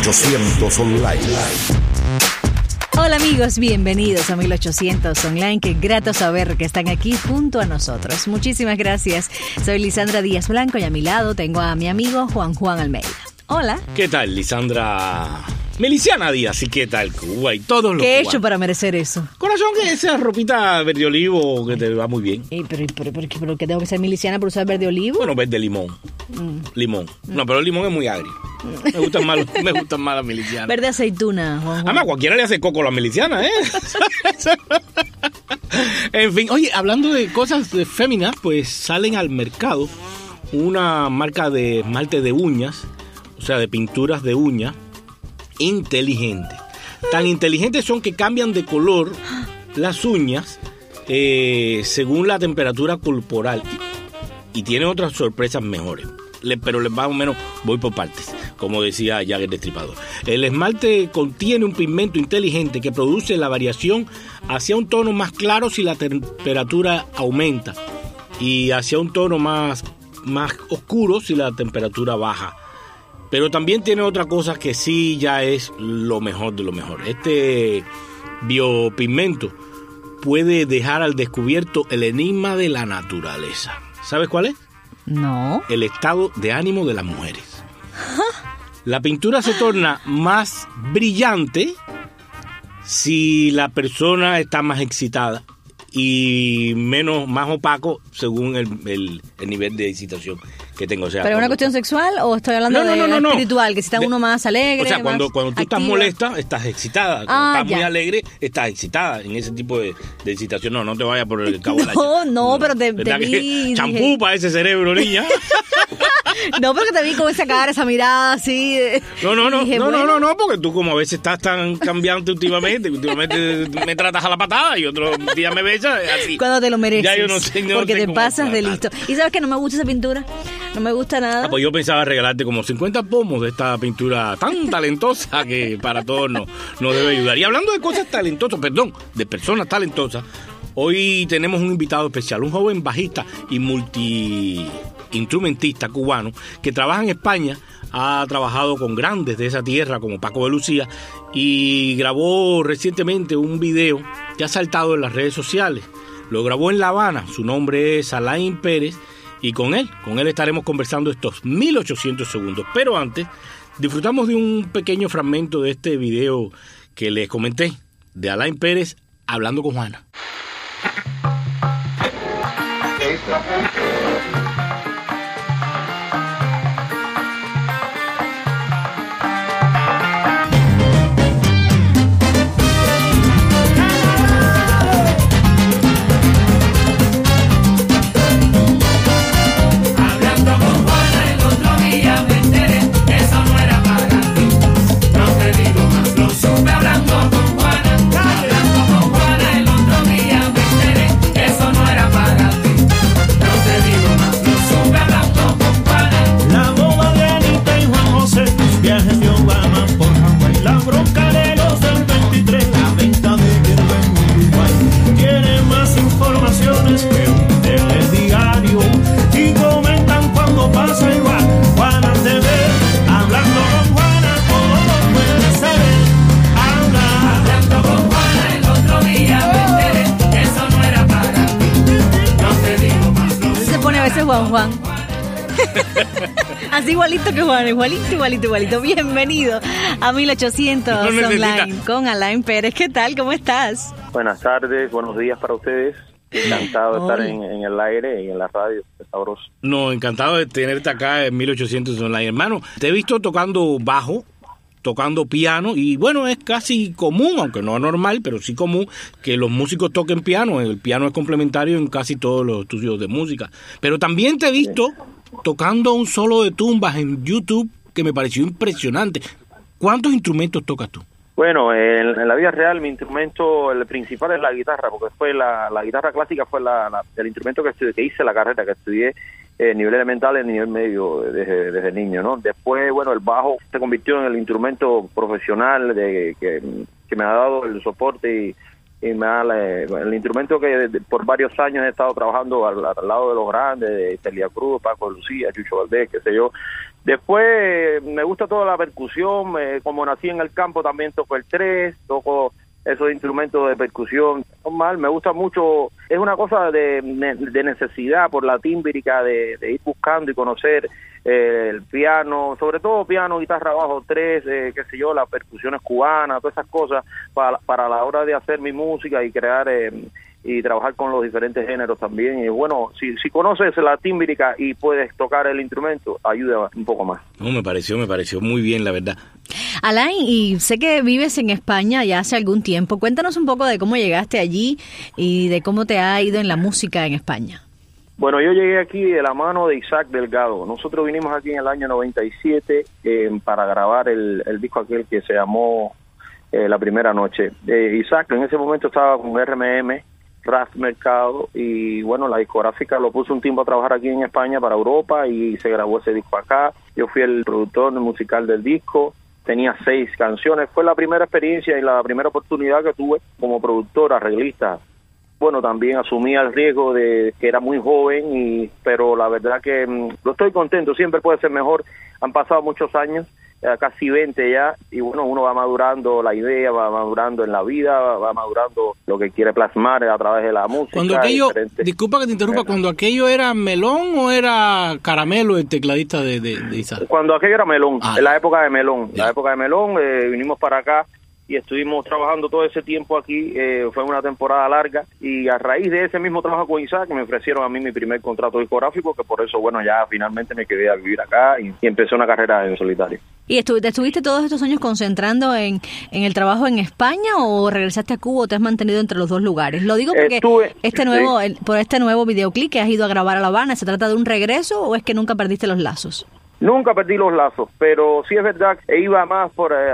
1800 Online. Hola amigos, bienvenidos a 1800 Online. Qué grato saber que están aquí junto a nosotros. Muchísimas gracias. Soy Lisandra Díaz Blanco y a mi lado tengo a mi amigo Juan Almeida. Hola. ¿Qué tal, Lisandra? Miliciana Díaz, ¿y qué tal Cuba? Y todos los ¿Qué he cubanos. hecho para merecer eso? Corazón, que esa ropita verde olivo que te va muy bien. Pero ¿qué tengo que ser miliciana por usar verde olivo? Bueno, verde limón. Limón. No, pero el limón es muy agrio. Me gustan más las milicianas. Verde aceituna, Juan. Además, cualquiera le hace coco a las milicianas, ¿eh? En fin, oye, hablando de cosas féminas, pues salen al mercado una marca de esmalte de uñas, o sea, de pinturas de uñas, inteligentes. Tan inteligentes son que cambian de color las uñas según la temperatura corporal y tienen otras sorpresas mejores. Pero más o menos voy por partes, como decía Jack el Destripador. El esmalte contiene un pigmento inteligente que produce la variación hacia un tono más claro si la temperatura aumenta y hacia un tono más oscuro si la temperatura baja. Pero también tiene otra cosa que sí ya es lo mejor de lo mejor. Este biopigmento puede dejar al descubierto el enigma de la naturaleza. ¿Sabes cuál es? No. El estado de ánimo de las mujeres. La pintura se torna más brillante si la persona está más excitada y más opaco según el nivel de excitación que tengo. O sea, ¿pero es una cuestión sexual o estoy hablando de espiritual? Que si está uno más alegre. O sea, cuando tú activa. estás molesta, estás excitada. Cuando estás muy alegre, estás excitada. En ese tipo de excitación, no te vayas por el cabo de la No, pero te vi. Champú para ese cerebro, niña. No, porque te vi con esa cara, esa mirada así. No, porque tú como a veces estás tan cambiante últimamente me tratas a la patada y otro día me besas así. Cuando te lo mereces. Ya yo no sé, porque te cómo pasas de tratar. listo. ¿Y sabes que no me gusta esa pintura? No me gusta nada. Pues yo pensaba regalarte como 50 pomos de esta pintura tan talentosa que para todos nos debe ayudar. Y hablando de cosas talentosas, de personas talentosas, hoy tenemos un invitado especial, un joven bajista y multiinstrumentista cubano que trabaja en España, ha trabajado con grandes de esa tierra como Paco de Lucía y grabó recientemente un video que ha saltado en las redes sociales. Lo grabó en La Habana, su nombre es Alain Pérez y con él estaremos conversando estos 1800 segundos. Pero antes, disfrutamos de un pequeño fragmento de este video que les comenté, de Alain Pérez hablando con Juana. Juan. Así igualito que Juan, igualito. Bienvenido a 1800 Online con Alain Pérez. ¿Qué tal? ¿Cómo estás? Buenas tardes, buenos días para ustedes. Encantado de estar en el aire y en la radio. Es sabroso. No, encantado de tenerte acá en 1800 Online. Hermano, te he visto tocando bajo, tocando piano, y bueno, es casi común, aunque no normal, pero sí común que los músicos toquen piano. El piano es complementario en casi todos los estudios de música. Pero también te he visto tocando un solo de tumbas en YouTube que me pareció impresionante. ¿Cuántos instrumentos tocas tú? Bueno, en la vida real mi instrumento, el principal es la guitarra, porque fue la guitarra clásica fue el instrumento que hice la carrera, que estudié nivel elemental y nivel medio desde niño, ¿no? Después, bueno, el bajo se convirtió en el instrumento profesional que me ha dado el soporte y el instrumento que por varios años he estado trabajando al lado de los grandes, de Celia Cruz, Paco de Lucía, Chucho Valdés, qué sé yo. Después me gusta toda la percusión, como nací en el campo también toco el tres, toco esos instrumentos de percusión. Normal, me gusta mucho, es una cosa de necesidad por la tímbrica, de ir buscando y conocer el piano, sobre todo piano, guitarra, bajo, tres, qué sé yo, las percusiones cubanas, todas esas cosas, para la hora de hacer mi música y crear y trabajar con los diferentes géneros también. Y bueno, si conoces la tímbrica y puedes tocar el instrumento, ayuda un poco más. No, me pareció muy bien, la verdad. Alain, y sé que vives en España ya hace algún tiempo. Cuéntanos un poco de cómo llegaste allí y de cómo te ha ido en la música en España. Bueno, yo llegué aquí de la mano de Isaac Delgado. Nosotros vinimos aquí en el año 97 para grabar el disco aquel que se llamó La Primera Noche. Isaac en ese momento estaba con RMM, Ras Mercado, y bueno, la discográfica lo puso un tiempo a trabajar aquí en España para Europa y se grabó ese disco acá. Yo fui el productor musical del disco, tenía 6 canciones. Fue la primera experiencia y la primera oportunidad que tuve como productor, arreglista. Bueno, también asumía el riesgo de que era muy joven, pero la verdad que lo estoy contento, siempre puede ser mejor. Han pasado muchos años, casi 20 ya, y bueno, uno va madurando la idea, va madurando en la vida, va madurando lo que quiere plasmar a través de la música. Cuando aquello, disculpa que te interrumpa, cuando aquello era Melón o era Caramelo, el tecladista de Isaac. Cuando aquello era Melón, en la época de Melón, vinimos para acá y estuvimos trabajando todo ese tiempo aquí. Fue una temporada larga y a raíz de ese mismo trabajo con Isaac me ofrecieron a mí mi primer contrato discográfico, que por eso, bueno, ya finalmente me quedé a vivir acá y empecé una carrera en solitario. ¿Y estuviste todos estos años concentrando en el trabajo en España o regresaste a Cuba o te has mantenido entre los dos lugares? Lo digo porque por este nuevo videoclip que has ido a grabar a La Habana, ¿se trata de un regreso o es que nunca perdiste los lazos? Nunca perdí los lazos, pero sí es verdad que iba más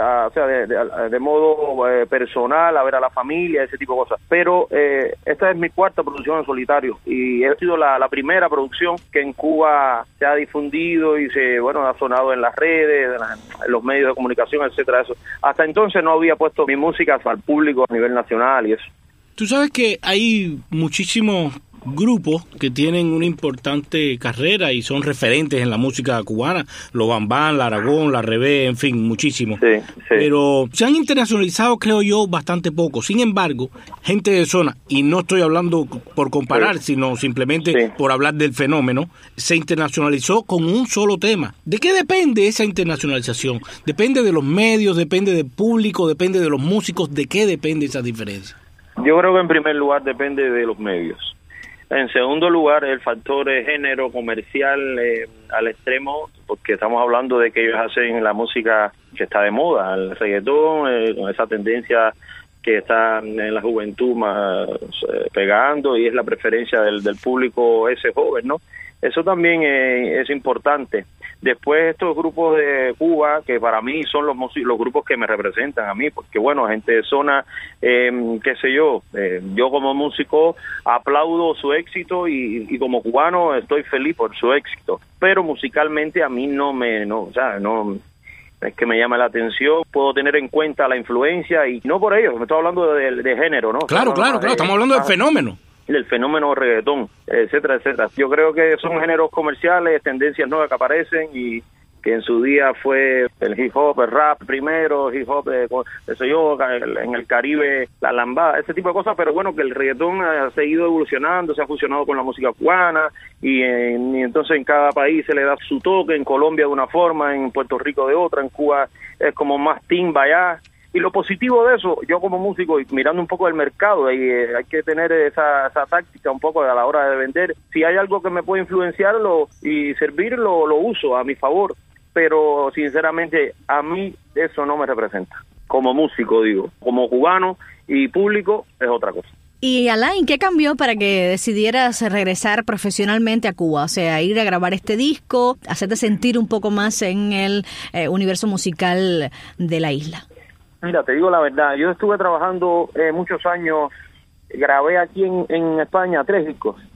de modo personal, a ver a la familia, ese tipo de cosas. Pero esta es mi cuarta producción en solitario y ha sido la primera producción que en Cuba se ha difundido y ha sonado en las redes, en los medios de comunicación, etcétera. Eso. Hasta entonces no había puesto mi música al público a nivel nacional y eso. Tú sabes que hay muchísimos grupos que tienen una importante carrera y son referentes en la música cubana, los Bambán, la Aragón, la Rebé, en fin, muchísimos. Sí. Pero se han internacionalizado, creo yo, bastante poco. Sin embargo, gente de zona, y no estoy hablando por comparar, sino simplemente por hablar del fenómeno, se internacionalizó con un solo tema. ¿De qué depende esa internacionalización? ¿Depende de los medios, depende del público, depende de los músicos? ¿De qué depende esa diferencia? Yo creo que en primer lugar depende de los medios. En segundo lugar, el factor género comercial al extremo, porque estamos hablando de que ellos hacen la música que está de moda, el reggaetón, con esa tendencia que está en la juventud más pegando, y es la preferencia del público ese joven, ¿no? Eso también es importante. Después estos grupos de Cuba, que para mí son los grupos que me representan a mí, porque bueno, gente de zona, qué sé yo, yo como músico aplaudo su éxito y como cubano estoy feliz por su éxito, pero musicalmente a mí no es que me llama la atención. Puedo tener en cuenta la influencia y no por ello, me estoy hablando de género, ¿no? Claro, estamos hablando del fenómeno. Del fenómeno reggaetón, etcétera, etcétera. Yo creo que son géneros comerciales, tendencias nuevas que aparecen y que en su día fue el hip hop, el rap primero, hip hop, en el Caribe, la lambada, ese tipo de cosas, pero bueno, que el reggaetón ha seguido evolucionando, se ha fusionado con la música cubana y entonces en cada país se le da su toque, en Colombia de una forma, en Puerto Rico de otra, en Cuba es como más timba allá. Y lo positivo de eso, yo como músico, y mirando un poco el mercado, hay que tener esa táctica un poco a la hora de vender. Si hay algo que me puede influenciarlo y servirlo, lo uso a mi favor. Pero sinceramente a mí eso no me representa. Como músico, digo, como cubano y público es otra cosa. Y Alain, ¿qué cambió para que decidieras regresar profesionalmente a Cuba? O sea, ir a grabar este disco, hacerte sentir un poco más en el universo musical de la isla. Mira, te digo la verdad, yo estuve trabajando muchos años, grabé aquí en España 3 discos,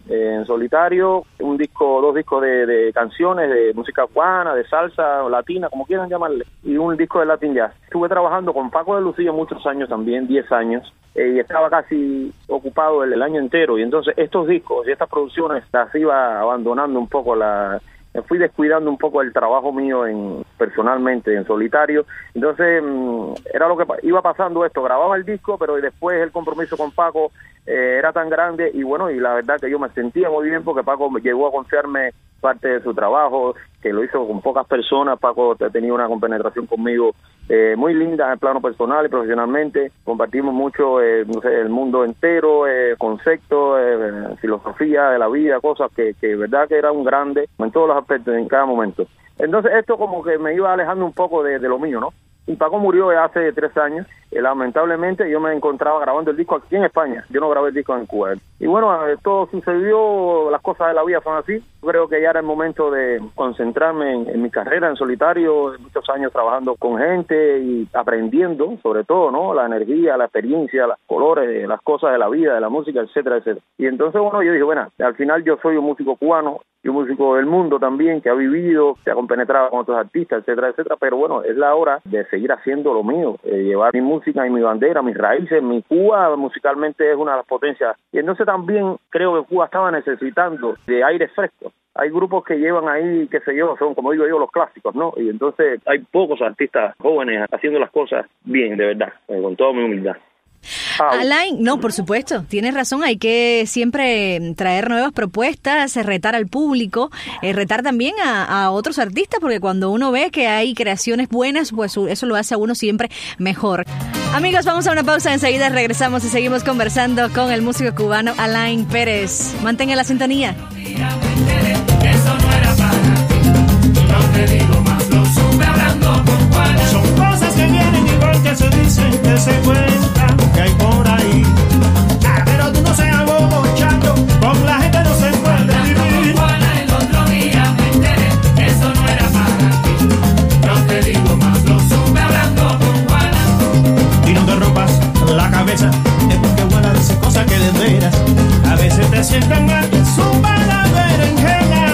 en solitario, dos discos de canciones, de música cubana, de salsa, latina, como quieran llamarle, y un disco de Latin Jazz. Estuve trabajando con Paco de Lucía muchos años también, 10 años, y estaba casi ocupado el año entero, y entonces estos discos y estas producciones las iba abandonando un poco, me fui descuidando un poco el trabajo mío personalmente, en solitario. Entonces era lo que iba pasando esto, grababa el disco, pero después el compromiso con Paco era tan grande, y bueno, y la verdad que yo me sentía muy bien porque Paco llegó a confiarme parte de su trabajo, que lo hizo con pocas personas. Paco tenía una compenetración conmigo muy linda en el plano personal y profesionalmente. Compartimos mucho el mundo entero, conceptos, filosofía de la vida, cosas que verdad que era un grande en todos los aspectos, en cada momento. Entonces esto como que me iba alejando un poco de lo mío, ¿no? Y Paco murió hace 3 años. Lamentablemente yo me encontraba grabando el disco aquí en España. Yo no grabé el disco en Cuba. Y bueno, todo sucedió, las cosas de la vida son así. Creo que ya era el momento de concentrarme en mi carrera en solitario, muchos años trabajando con gente y aprendiendo, sobre todo, ¿no? La energía, la experiencia, los colores, las cosas de la vida, de la música, etcétera, etcétera. Y entonces, bueno, yo dije, bueno, al final yo soy un músico cubano y un músico del mundo también, que ha vivido, que ha compenetrado con otros artistas, etcétera, etcétera, pero bueno, es la hora de seguir haciendo lo mío, llevar mi música y mi bandera, mis raíces. Mi Cuba musicalmente es una de las potencias, y entonces también creo que Cuba estaba necesitando de aire fresco. Hay grupos que llevan ahí, qué sé yo, son, como digo yo, los clásicos, ¿no? Y entonces hay pocos artistas jóvenes haciendo las cosas bien, de verdad, con toda mi humildad. Alain, no, por supuesto, tienes razón, hay que siempre traer nuevas propuestas, retar al público, retar también a otros artistas, porque cuando uno ve que hay creaciones buenas, pues eso lo hace a uno siempre mejor. Amigos, vamos a una pausa, enseguida regresamos y seguimos conversando con el músico cubano Alain Pérez. Mantenga la sintonía. Eso no era para ti, no te digo más, lo supe hablando con Juan. Son cosas que vienen igual que se dicen, que se cuentan, que hay por ahí. Pero tú no seas bobo, chato, con la gente no se puede vivir. Juana, el otro día me enteré, eso no era para ti, no te digo más, lo supe hablando con Juana. Y no te rompas la cabeza, es porque Juana dice cosas que de veras a veces te sientan mal, su mala berenjena.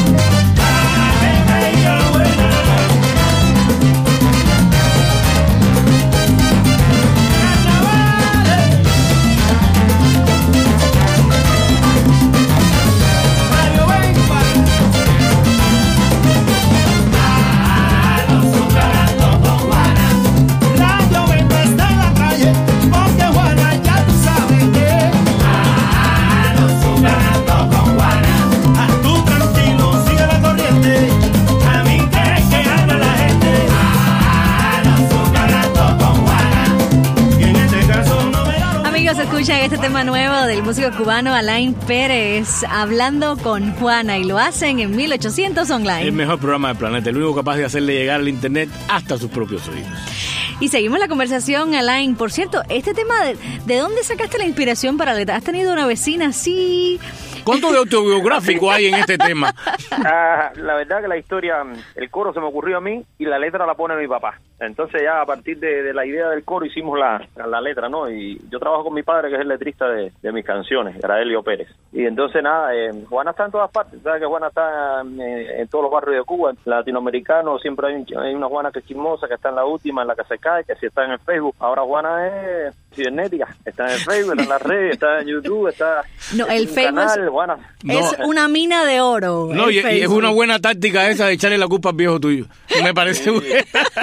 Escuchan este tema nuevo del músico cubano Alain Pérez, hablando con Juana, y lo hacen en 1800 Online. El mejor programa del planeta, el único capaz de hacerle llegar al internet hasta sus propios oídos. Y seguimos la conversación, Alain. Por cierto, este tema, ¿de dónde sacaste la inspiración para la letra? ¿Has tenido una vecina así? ¿Cuánto de autobiográfico hay en este tema? La verdad que la historia, el coro se me ocurrió a mí y la letra la pone mi papá. Entonces ya a partir de la idea del coro hicimos la letra, ¿no? Y yo trabajo con mi padre, que es el letrista de mis canciones, Graelio Pérez. Y entonces nada, Juana está en todas partes. ¿Sabes que Juana está en todos los barrios de Cuba? Latinoamericano, siempre hay una Juana que es chismosa, que está en la última, en la que se cae, que si está en el Facebook. Ahora Juana es cibernética, está en el Facebook, está en las redes, está en YouTube, está no, en el Facebook canal, Juana. Es una mina de oro. No, y es una buena táctica esa de echarle la culpa al viejo tuyo. Me parece buena.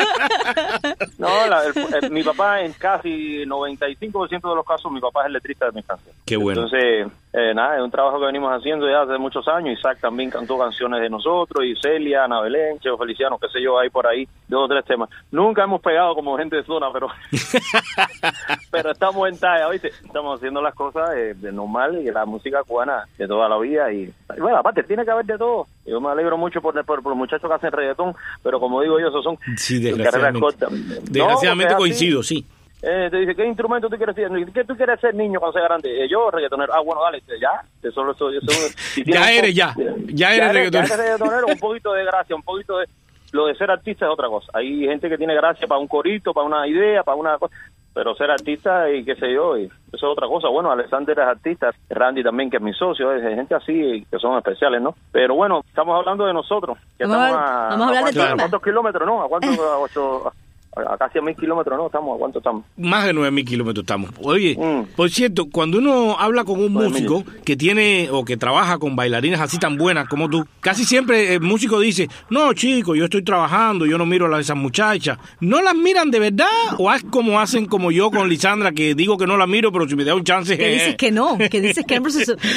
No, mi papá en casi 95% de los casos, mi papá es el letrista de mis canciones. Qué bueno. Entonces, nada, es un trabajo que venimos haciendo ya hace muchos años. Isaac también cantó canciones de nosotros, y Celia, Ana Belén, Cheo Feliciano, qué sé yo, hay por ahí 2 o 3 temas. Nunca hemos pegado como gente de zona, pero estamos en talla, ¿viste? Estamos haciendo las cosas de normal, y la música cubana de toda la vida. Y bueno, aparte, tiene que haber de todo. Yo me alegro mucho por los muchachos que hacen reggaetón, pero como digo yo, esos son carreras cortas. Desgraciadamente no, coincido, así. Sí. Te dice, ¿qué instrumento tú quieres ser? ¿Qué tú quieres ser niño cuando seas grande? Yo, reggaetonero. Ah, bueno, dale, ya. Si ya eres reggaetonero. Ya eres reggaetonero, un poquito de gracia, un poquito de Lo de ser artista es otra cosa. Hay gente que tiene gracia para un corito, para una idea, para una cosa, pero ser artista y qué sé yo, y eso es otra cosa. Bueno, Alexander es artista, Randy también, que es mi socio, es gente así que son especiales, ¿no? Pero bueno, estamos hablando de nosotros, que vamos estamos a hablar de ¿a Timba. cuántos kilómetros, no? ¿A cuántos? A casi a 1.000 kilómetros, ¿no? ¿A cuánto estamos? Más de 9.000 kilómetros estamos. Oye, por cierto, cuando uno habla con un músico que tiene o que trabaja con bailarines así tan buenas como tú, casi siempre el músico dice, no, chico, yo estoy trabajando, yo no miro a esas muchachas. ¿No las miran de verdad? ¿O es como hacen como yo con Lisandra, que digo que no las miro, pero si me da un chance... Que dices que no, que dices que no.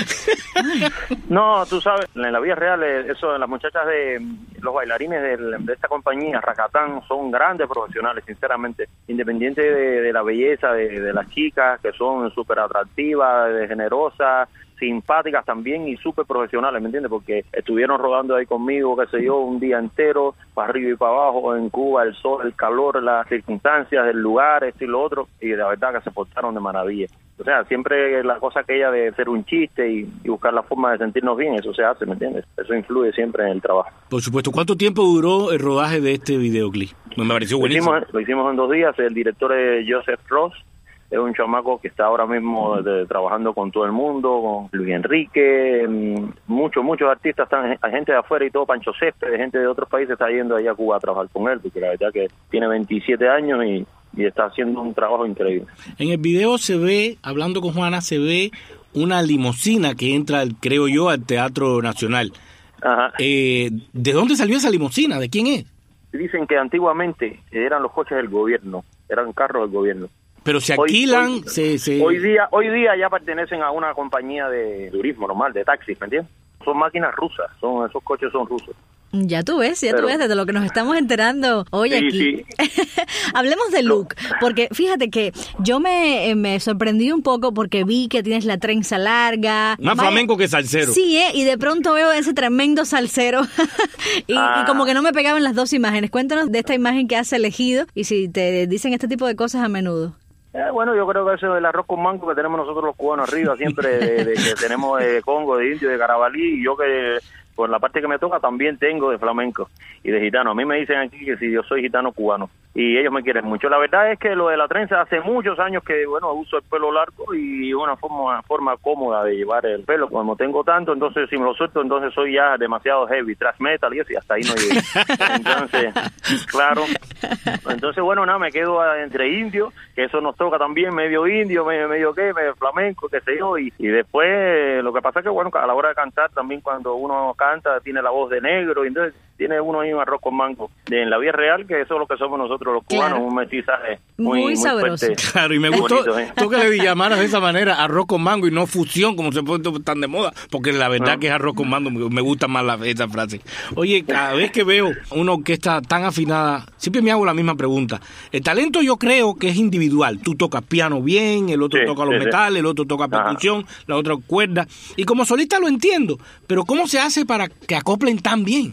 No, tú sabes, en la vida real, eso de las muchachas de los bailarines de esta compañía, Rakatán, son grandes profesionales, sinceramente, independiente de la belleza de las chicas, que son súper atractivas, generosas, simpáticas también y súper profesionales, ¿me entiendes? Porque estuvieron rodando ahí conmigo, qué sé yo, un día entero, para arriba y para abajo, en Cuba, el sol, el calor, las circunstancias, el lugar, esto y lo otro, y la verdad que se portaron de maravilla. O sea, siempre la cosa aquella de hacer un chiste y buscar la forma de sentirnos bien, eso se hace, ¿me entiendes? Eso influye siempre en el trabajo. Por supuesto. ¿Cuánto tiempo duró el rodaje de este videoclip? Me pareció buenísimo. Lo hicimos en 2 días. El director es Joseph Ross, es un chamaco que está ahora mismo trabajando con todo el mundo, con Luis Enrique, muchos artistas, hay gente de afuera y todo, Pancho Césped, gente de otros países está yendo allá a Cuba a trabajar con él, porque la verdad que tiene 27 años y está haciendo un trabajo increíble. En el video se ve, hablando con Juana, se ve una limusina que entra, creo yo, al Teatro Nacional. Ajá. ¿De dónde salió esa limusina? ¿De quién es? Dicen que antiguamente eran los coches del gobierno, eran carros del gobierno. Pero se alquilan, Hoy día ya pertenecen a una compañía de turismo normal, de taxis, ¿me entiendes? Son máquinas rusas, esos coches son rusos. Ya tú ves, desde lo que nos estamos enterando hoy aquí. Sí. Hablemos de look, porque fíjate que yo me sorprendí un poco porque vi que tienes la trenza larga. Más flamenco que salsero. Sí, y de pronto veo ese tremendo salsero y como que no me pegaban las dos imágenes. Cuéntanos de esta imagen que has elegido y si te dicen este tipo de cosas a menudo. Bueno, yo creo que eso del arroz con mango que tenemos nosotros los cubanos arriba, siempre de que tenemos de Congo, de Indio, de Carabalí, y yo que por la parte que me toca también tengo de flamenco y de gitano. A mí me dicen aquí que si yo soy gitano cubano y ellos me quieren mucho. La verdad es que lo de la trenza hace muchos años que, bueno, uso el pelo largo y una forma cómoda de llevar el pelo. Como tengo tanto, entonces si me lo suelto, entonces soy ya demasiado heavy, thrash metal y eso, y hasta ahí no llego. Entonces, claro. Entonces, bueno, nada, me quedo entre indios, que eso nos toca también, medio indio, medio flamenco, qué sé yo, y después lo que pasa es que, bueno, a la hora de cantar también cuando uno canta, tiene la voz de negro, y entonces tiene uno ahí un arroz con mango en la vida real, que eso es lo que somos nosotros los cubanos, claro. Un mestizaje muy sabroso. Fuerte, claro, y me gustó tú que le llamaras de esa manera arroz con mango y no fusión, como se pone tan de moda, porque la verdad que es arroz con mango, me gusta más esa frase. Oye, cada vez que veo una orquesta tan afinada, siempre me hago la misma pregunta. El talento yo creo que es individual. Tú tocas piano bien, el otro toca los metales, el otro toca percusión, la otra cuerda. Y como solista lo entiendo, pero ¿cómo se hace para que acoplen tan bien?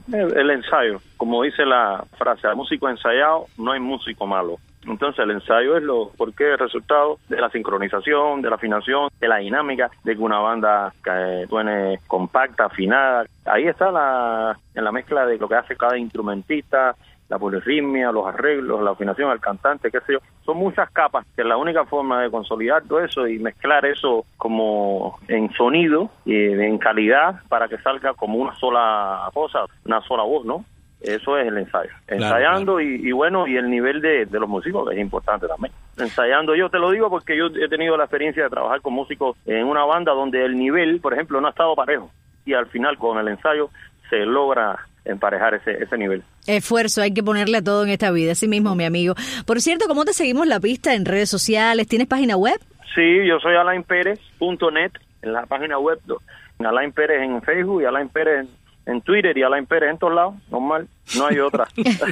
El ensayo, como dice la frase, al músico ensayado no hay músico malo. Entonces el ensayo es porque el resultado de la sincronización, de la afinación, de la dinámica, de que una banda suene compacta, afinada. Ahí está en la mezcla de lo que hace cada instrumentista, la polirritmia, los arreglos, la afinación al cantante, qué sé yo. Son muchas capas, que es la única forma de consolidar todo eso y mezclar eso como en sonido y en calidad para que salga como una sola cosa, una sola voz, ¿no? Eso es el ensayo. Ensayando claro. Y bueno, y el nivel de los músicos es importante también. Ensayando, yo te lo digo porque yo he tenido la experiencia de trabajar con músicos en una banda donde el nivel, por ejemplo, no ha estado parejo y al final con el ensayo se logra emparejar ese nivel. Esfuerzo, hay que ponerle a todo en esta vida, así mismo, mi amigo. Por cierto, ¿cómo te seguimos la pista en redes sociales? ¿Tienes página web? Sí, yo soy alainperez.net en la página web, Alain Pérez en Facebook y Alain Pérez en Twitter y Alain Pérez en todos lados, normal, no hay otra.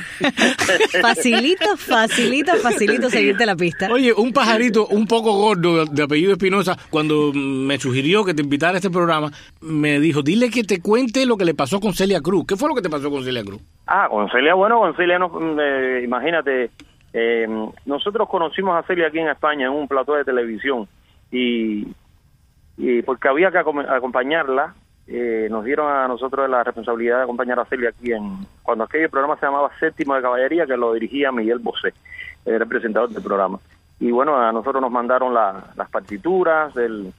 facilito seguirte la pista. Oye, un pajarito un poco gordo de apellido Espinosa, cuando me sugirió que te invitara a este programa, me dijo, dile que te cuente lo que le pasó con Celia Cruz. ¿Qué fue lo que te pasó con Celia Cruz? Con Celia, imagínate, nosotros conocimos a Celia aquí en España en un plató de televisión y porque había que acompañarla nos dieron a nosotros la responsabilidad de acompañar a Celia aquí cuando aquel programa se llamaba Séptimo de Caballería, que lo dirigía Miguel Bosé, era el presentador del programa. Y bueno, a nosotros nos mandaron las partituras del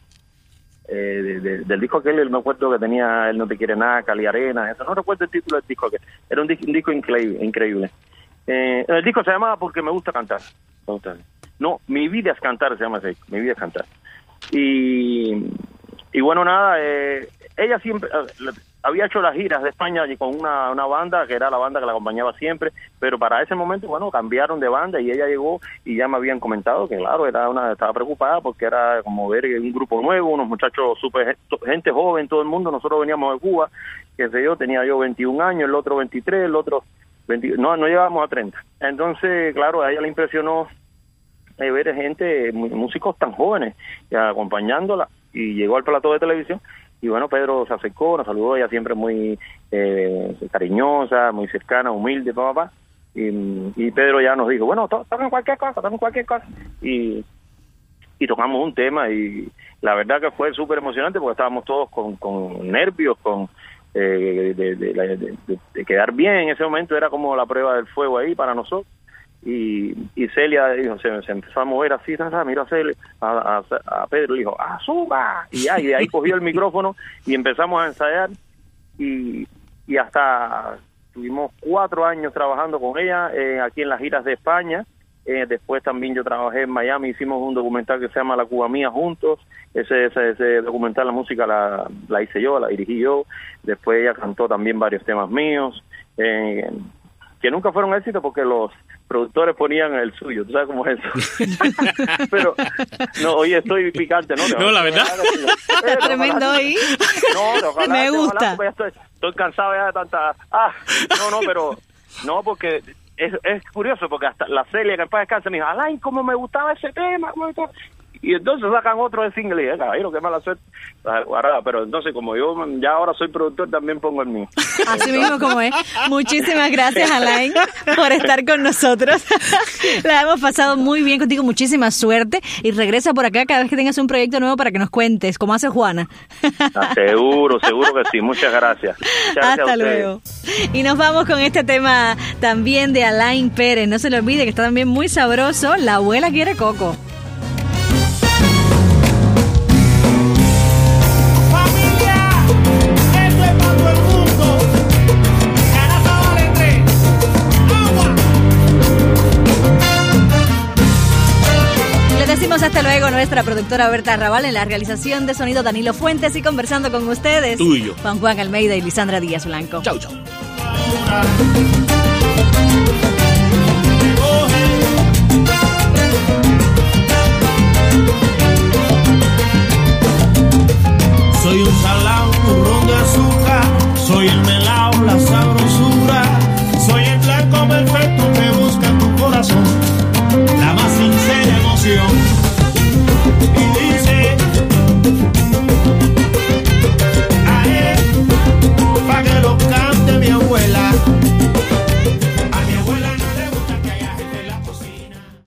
disco aquel, me acuerdo que tenía Él no te quiere nada, Cali Arena, eso, no recuerdo el título del disco aquel, era un disco increíble. El disco se llamaba Porque me gusta cantar. No, Mi vida es cantar, se llama así, Mi vida es cantar. Y bueno, nada, ella siempre había hecho las giras de España con una banda que era la banda que la acompañaba siempre, pero para ese momento, bueno, cambiaron de banda y ella llegó y ya me habían comentado que, claro, estaba preocupada porque era como ver un grupo nuevo, unos muchachos gente joven, todo el mundo. Nosotros veníamos de Cuba, qué sé yo, tenía yo 21 años, el otro 23, el otro 20, no llegábamos a 30. Entonces, claro, a ella le impresionó ver gente, músicos tan jóvenes, acompañándola, y llegó al plató de televisión. Y bueno, Pedro se acercó, nos saludó, ella siempre muy cariñosa, muy cercana, humilde, papá. Y Pedro ya nos dijo, bueno, toquen cualquier cosa. Y tocamos un tema, y la verdad que fue súper emocionante porque estábamos todos con nervios, de quedar bien. En ese momento era como la prueba del fuego ahí para nosotros. Y Celia dijo, se empezó a mover así, miró a Celia, a Pedro, le dijo, ¡suba! Y de ahí cogió el micrófono y empezamos a ensayar, y hasta tuvimos 4 años trabajando con ella aquí en las giras de España. Después también yo trabajé en Miami, hicimos un documental que se llama La Cuba Mía juntos. Ese documental, la música la hice yo, la dirigí yo. Después ella cantó también varios temas míos, que nunca fueron éxitos porque los productores ponían el suyo, ¿tú sabes cómo es eso? Pero, no, oye, estoy picante, ¿no? No, la verdad. Está tremendo hoy. No, me gusta. Estoy cansado ya de tanta... No, porque es curioso, porque hasta la Celia, que en paz descanse, me dijo, Alain, cómo me gustaba ese tema, y entonces sacan otro de single, y caballero, qué mala suerte. Pero entonces, como yo ya ahora soy productor, también pongo el mío. Así mismo como es. Muchísimas gracias, Alain, por estar con nosotros. La hemos pasado muy bien contigo, muchísima suerte, y regresa por acá cada vez que tengas un proyecto nuevo para que nos cuentes, como hace Juana. Seguro que sí. Muchas gracias. Hasta luego. Y nos vamos con este tema también de Alain Pérez. No se le olvide que está también muy sabroso, La abuela quiere coco. Hasta luego, nuestra productora Berta Raval, en la realización de sonido Danilo Fuentes, y conversando con ustedes Tuyo. Juan Almeida y Lisandra Díaz Blanco. Chau. Soy un salao, un turrón de azúcar, soy el melao, la sabrosura, soy el blanco perfecto que busca tu corazón, la más sincera emoción.